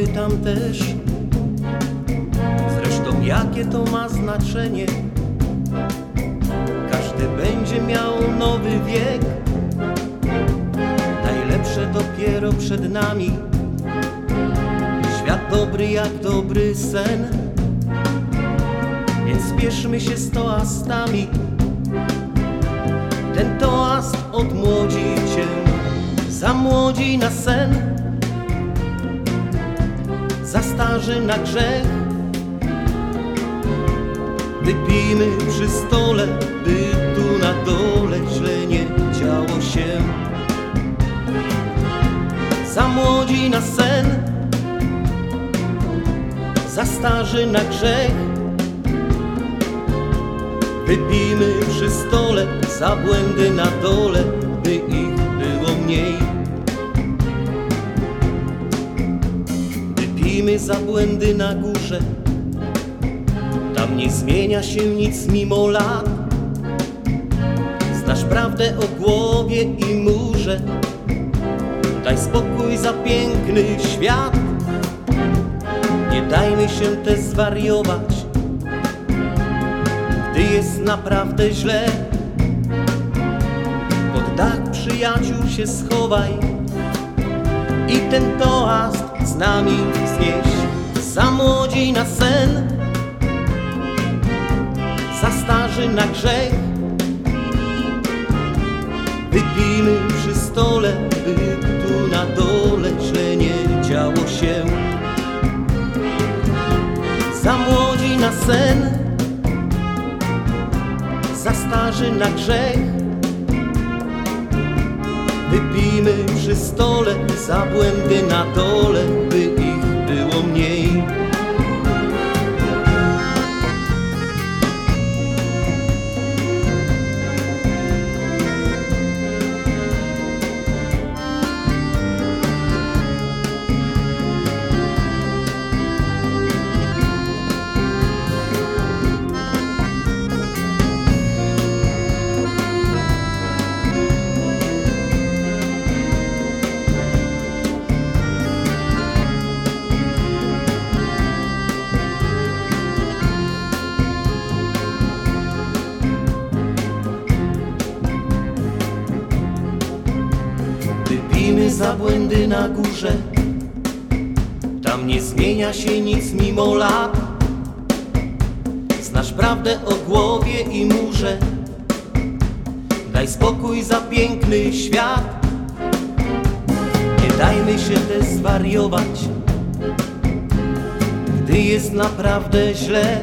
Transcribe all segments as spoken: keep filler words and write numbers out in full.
tam też. Zresztą jakie to ma znaczenie? Każdy będzie miał nowy wiek. Najlepsze dopiero przed nami. Świat dobry jak dobry sen. Więc spieszmy się z toastami. Ten toast odmłodzi cię, zamłodzi na sen, zastarzy na grzech. Wypijmy przy stole, by tu na dole źle nie działo się. Zamłodzi na sen, zastarzy na grzech. Wypijmy przy stole za błędy na dole, by ich było mniej. Wypijmy za błędy na górze, tam nie zmienia się nic mimo lat. Znasz prawdę o głowie i murze, daj spokój za piękny świat. Nie dajmy się też zwariować, gdy jest naprawdę źle. Pod dach przyjaciół się schowaj i ten toast z nami znieś. Zamłodzi na sen, zastarzy na grzech. Wypijmy przy stole, by tu na dole źle nie działo się. Zamłodzi na sen, zastarzy na grzech. Wypijmy przy stole za błędy na dole, by ich było mniej. Wypijmy za błędy na górze, tam nie zmienia się nic mimo lat. Znasz prawdę o głowie i murze, daj spokój za piękny świat. Nie dajmy się też zwariować, gdy jest naprawdę źle.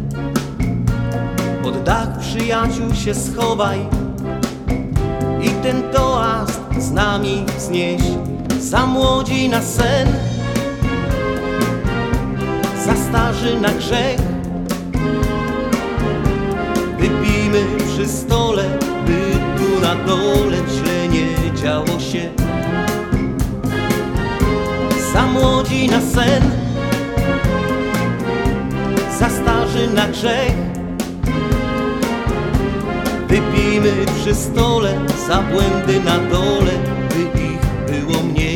Pod dach przyjaciół się schowaj i ten toast z nami znieś. Zamłodzi na sen, zastarzy na grzech. Wypijmy przy stole, by tu na dole źle nie działo się. Zamłodzi na sen, zastarzy na grzech. Wypijmy przy stole za błędy na dole, by ich było mniej.